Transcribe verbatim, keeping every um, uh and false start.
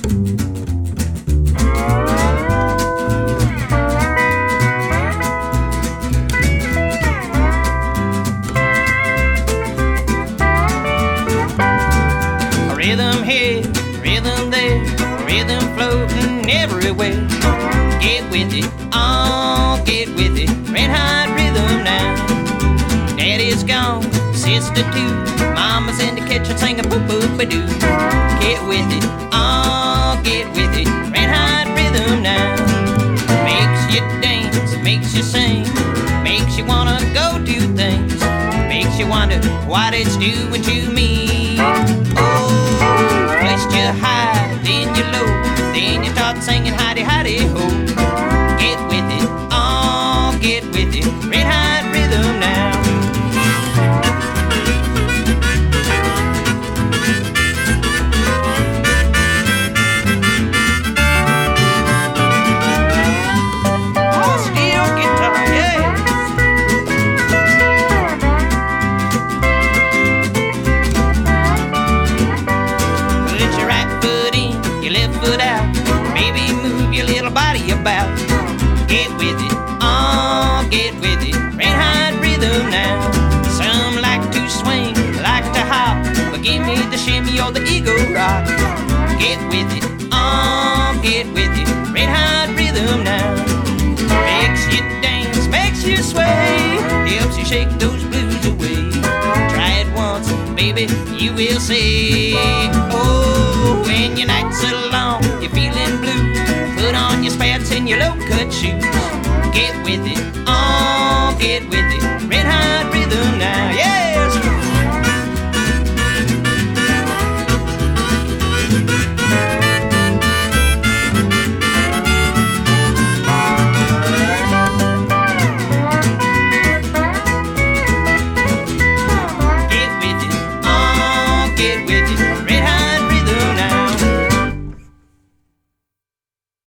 Rhythm here, rhythm there, rhythm floating everywhere. Get with it, oh, get with it, red hot rhythm now. Daddy's gone, sister too, mama's in the kitchen singing boop boop ba doo. Get with it, oh, get with it, red hot rhythm now. Makes you dance, makes you sing, makes you wanna go do things, makes you wonder what it's doing to me. Oh, first you high, then you low, then you start singing hidey hidey ho. Get with it, oh, get with it, red hot rhythm now. Oh, steel guitar, yeah. Put your right foot in, your left foot out, maybe move your little body about. Get with it, oh, get with it, red hot rhythm now. Some like to swing, like to hop, but give me the shimmy or the ego rock. Get with it, oh, get with it, red hot rhythm now. Makes you dance, makes you sway, helps you shake those blues away. Try it once, baby, you will see. Oh, when your nights are long, you're feeling blue, put on your spats and your low-cut shoes. Get with it, oh, get with it.